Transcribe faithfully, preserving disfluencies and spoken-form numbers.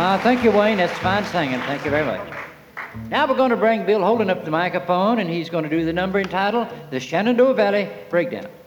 Uh, thank you, Wayne. That's fine singing. Thank you very much. Now we're going to bring Bill Holden up to the microphone, and he's going to do the number entitled The Shenandoah Valley Breakdown.